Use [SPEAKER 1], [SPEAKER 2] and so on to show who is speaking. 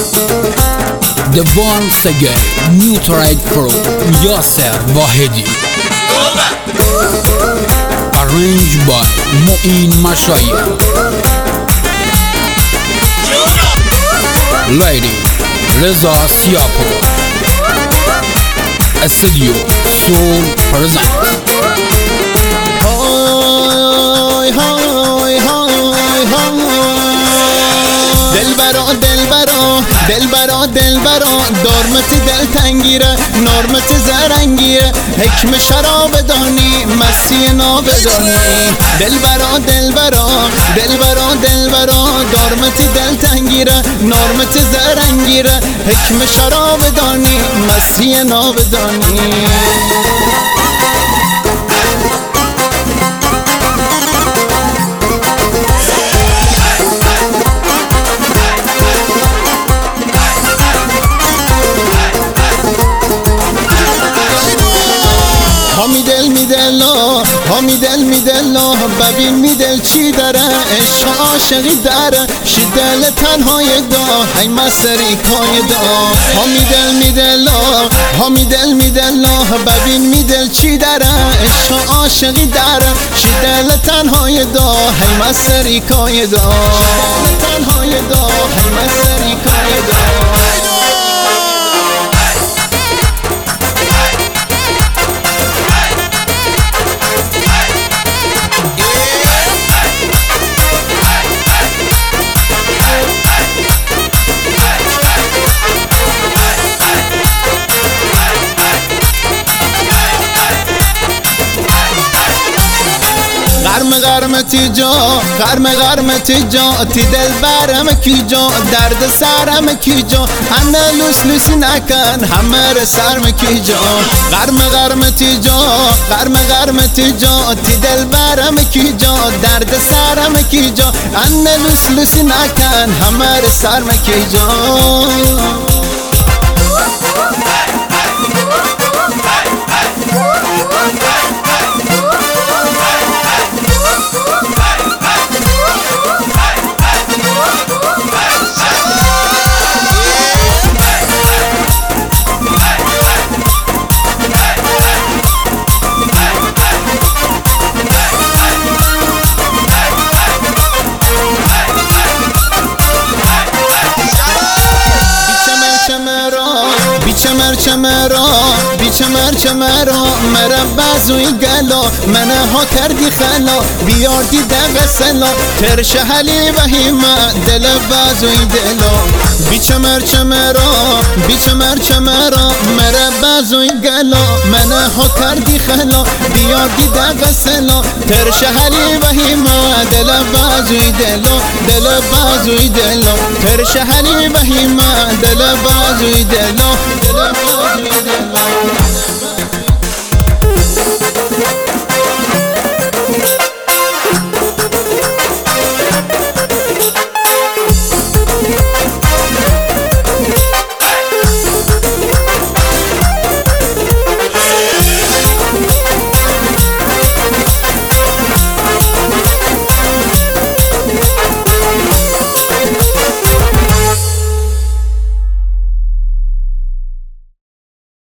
[SPEAKER 1] The once again new track from Yasser Wahedi, arranged by Mu'in Mashayekh. Lady Reza Siapur. Studio soon presents.
[SPEAKER 2] دلبرا دارمت دل تنگیره نارمت زرنگیره حکم شراب دانی مستی نابدانی دلبرا دارمت دل تنگیره نارمت زرنگیره حکم شراب دانی مستی نابدانی میدلا ببین میدل چی داره عشق عاشقی داره شدل تنهای دا هی مسری کای دا میدلا ببین میدل چی داره عشق عاشقی داره شدل تنهای دا هی مسری کای دا تنهای دا هی مسری کای دا غرمتی جا تی دل برم کی جا درد سرم کی جا همه لوس نکن همه سرم کی جا غرمتی جا تی دل برم کی جا درد سرم کی جا همه لوس نکن همه سرم کی جا چمرا مرا بازوی گلا منه ها کردی خلا بیاردی دق سلا ترش حلی و هیما دل بازوی دلا چمرا مرا بازوی گلا منه ها کردی خلا بیاردی دق سلا ترش حلی و هیما دل بازوی دلا ترش حلی و هیما دل بازوی دلا